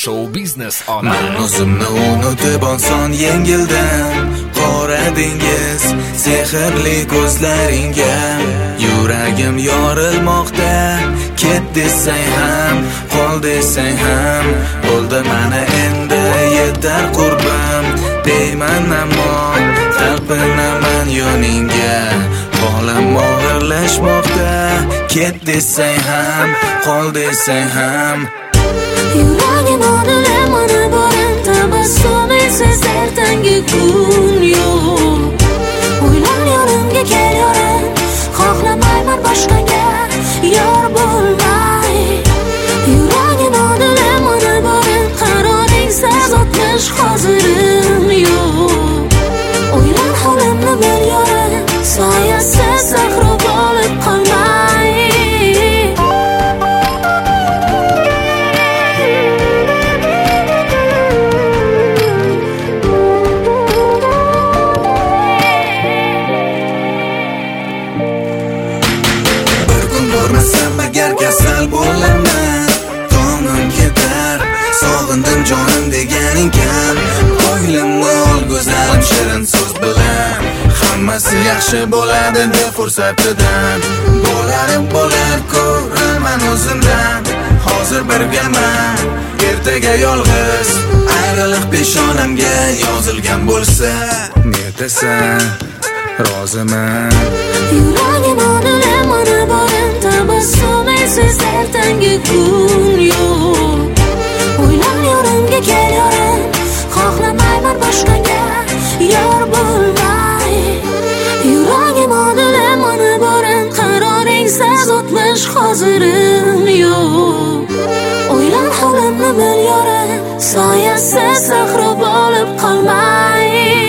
show business olami. Men o'zimni unutib olsam yengildim, qora dengiz sehrli ko'zlaringga yuragim yorilmoqda. Ket desang ham, qol desang ham, bo'ldi mana endi yetar qurbim. Deyman ammo talpinaman yoningga, qo'lim og'irlashmoqda. Ket desang ham, qol desang ham, yuragim odilay mana borin tabassumisiz ertangi kun yo'q. O'ylar yonimga kel yorim, xohlamayman boshqaga yor bo'lmay. Yuragim odilay mana borin qaroringsiz o'tmish hozirim yo'q. O'ylar holimni bil yorim, soyasiz sahro bo'lib qolmay. Agar kasal bo'laman, qonim ketar, sog'indim jonim deganing kam. Ko'nglimni ol go'zalim shirin so'z bilan, hammasi yaxshi bo'ladi deb fursatidan. Bo'lar ko'raman o'zimdan, hozir birgaman, ertaga yolg'iz. Ayriliq peshonamga yozilgan bo'lsa, netasan roziman. Yuragim odilay mana borin tabassumisiz ertangi kun yo'q. O'ylar yorimga kel yorim, xohlamayman boshqaga yor bo'lmay. Yuragim odilay mana borin qaroringsiz o'tmish hozirim yo'q. O'ylar holimni bil yorim, soyasiz sahro bo'lib qolmay.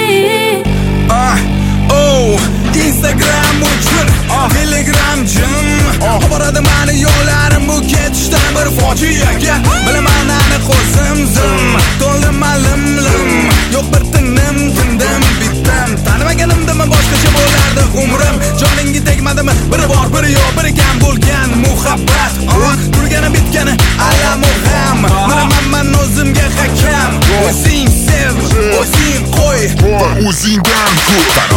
Instagram uchun Telegram jim boradi mani yo'llarim bu ketishdan bir fojiaga. Bilaman aniq o'zim zim, to'ldim lim yo'q bir tindim bitdim. Tanimaganimdimi boshqacha bo'lardi umrim. Joningga tegmadimi biri bor biri yo'q, biri kam bo'lgan muhabbat. Turgani bitgani alamu ham, men o'zimga hakam. O'zing sev, o'zing qo'y, o'zingdan ko'p.